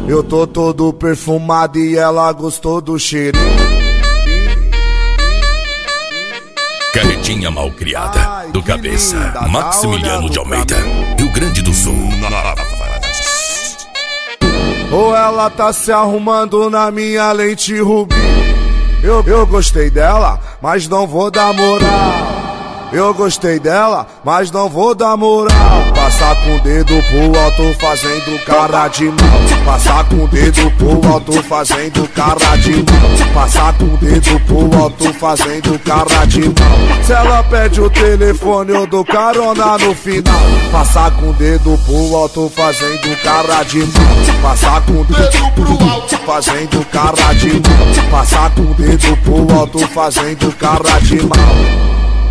Eu tô todo perfumado e ela gostou do cheirinho. Carretinha malcriada, do Cabeça, Maximiliano de Almeida, Rio Grande do Sul. Ou ela tá se arrumando na minha lente rubi. Eu gostei dela, mas não vou dar moral. Eu gostei dela, mas não vou dar moral. Passar com o dedo pro alto fazendo cara de mal. Passar com o dedo pro alto fazendo cara de mal. Passar com o dedo pro alto fazendo cara de mal. Se ela pede o telefone eu dou carona no final. Passar com o dedo pro alto fazendo cara de mal. Passar com o dedo pro alto fazendo cara de mal. Passar com o dedo pro alto fazendo cara de mal.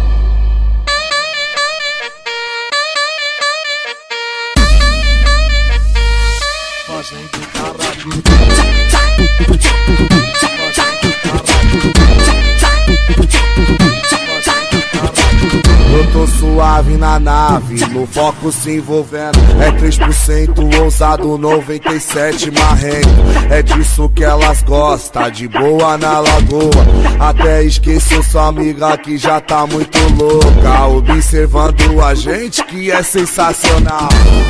Eu tô suave na nave, no foco se envolvendo. É 3% ousado, 97 marrento. É disso que elas gostam, de boa na lagoa. Até esqueceu sua amiga que já tá muito louca, observando a gente que é sensacional.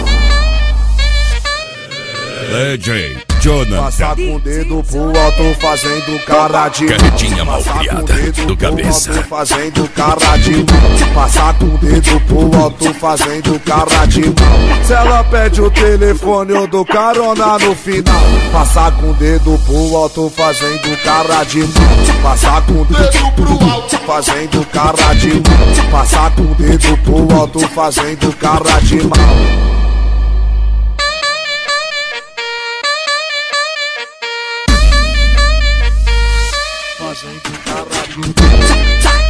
DJ Jonathan. Passar com o dedo pro alto fazendo cara de mal. Carretinha malcriada, do Cabeça. Fazendo cara de mal. Passar com o dedo pro alto fazendo cara de mal. Se ela pede o telefone eu dou carona no final. Passar com o dedo pro alto fazendo cara de mal. Passar com o dedo pro alto fazendo cara de mal. Passar com o dedo pro alto fazendo cara de mal. Fazendo cara de mal.